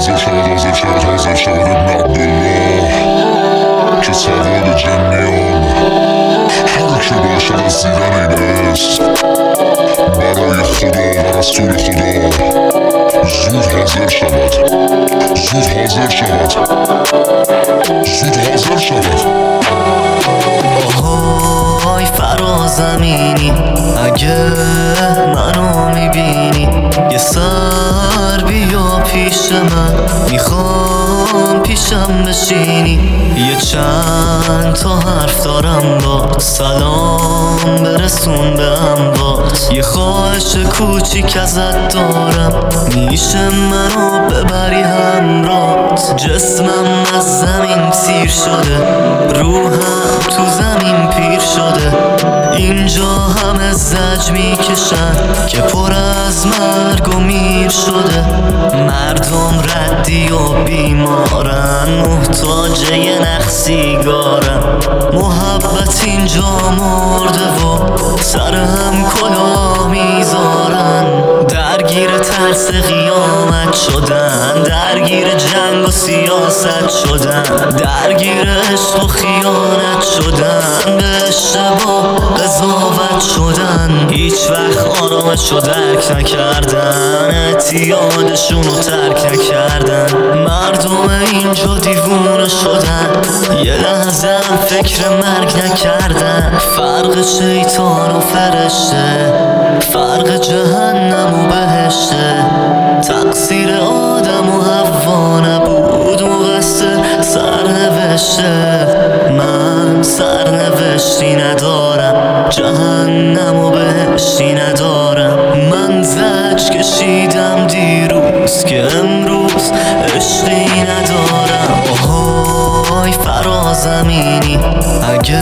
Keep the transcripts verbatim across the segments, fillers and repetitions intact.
حاضر شود حاضر شود حاضر شود ابن عبدالله که سوال جنیان هر که باشد از دیدن این است برای خدا و رسول خدا زود حاضر شود زود حاضر شود زود حاضر شود. آهای فرازمینی اگه منو میبینی یه سر بیا پیش من، میخوام پیشم بشینی. یه چند تا حرف دارم با سلام برسون به اموات. یه خواهش کوچیک ازت دارم، میشه منو ببری همرات. جسمم از زمین سیر شده، روحم تو زمین پیر شده. اینجا همه زج میکشن که پر از مرگ و میر شده. مردم ردی و بیمارن، محتاج یه نخ سیگارن. محبت اینجا مرده و سر هم کلا میذارن. درگیر ترس قیامت شدن، درگیر جنگ و سیاست شدن، درگیر عشق و خیانت شدن، به اشتباه قضاوت شدن. هیچ وقت آرامش رو درک نکردن، اعتیادشون رو ترک نکردن. مردم اینجا دیوونه شدن، یه لحظه هم فکر مرگ نکردن. فرق شیطان و فرشته، فرق جهنم و بهشته. تقصیر آدم و حوا نبود، مقصر سرنوشته. من سرنوشتی ندارم، جهنم و بهشتی ندارم. من زج کشیدم دیروز که امروز عشقی ندارم. آهای فرازمینی اگه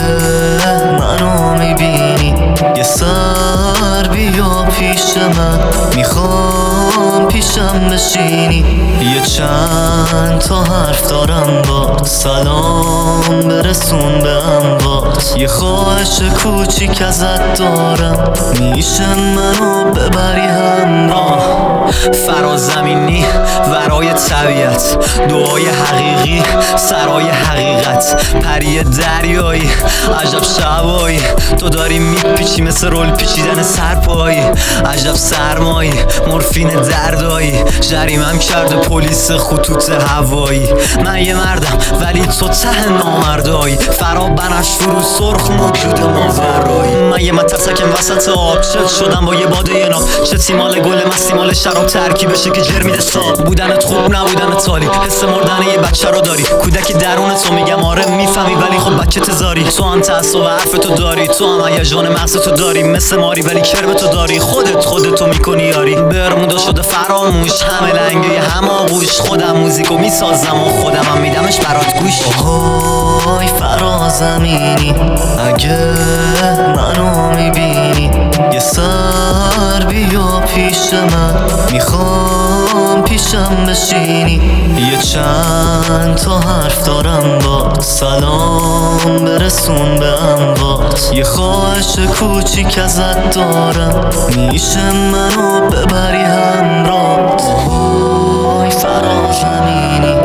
منو میبینی یه سر بیا پیش من، میخوام پیشم بشینی. یه چند تا حرف دارم با سلام برسون به اموات. یه خواهش کوچیک ازت دارم، میشه منو ببری همراه. فرازمینی ورای طبیعت، دعای حقیقی سرای حقیقت. پری دریایی عجب شبایی، تو داری میپیچی مثل رول پیچیدن سرپایی. عجب سرمایی مورفین دردایی، جریمم کرده پلیس خطوط هوایی. من یه مردم ولی تو ته نامردایی، فرا بنفش فرو سرخ موجود ماورایی. من یه مترسکم وسط آب، چت شدم با یه باده ناب. چه تیمال گل مستیمال شراب ترکی بشه که جر میده ساب. بودنت خوب نبودنت تالی، حس مردن یه بچه رو داری. کودک درونت رو میگم آره میفهمی ولی خب بچه تزاری. تو هم تعصب حرف تو داری، تو هم هیجان مغز تو داری. مثل ماری ولی کرم تو داری، خودت خودتو میکنی یاری. برمودا شده فراموش، همه لنگه هم آغوش. خودم موزیکو میسازم و خودم هم میدمش برات گوش. آهای فرازمینی اگه منو میبینی یه سر بیا پیش من، میخوام پیشم بشینی. یه چند تا حرف دارم با سلام برسون به اموات. یه خواهش کوچیک ازت دارم، میشه منو ببری همرات. آهای فرازمینی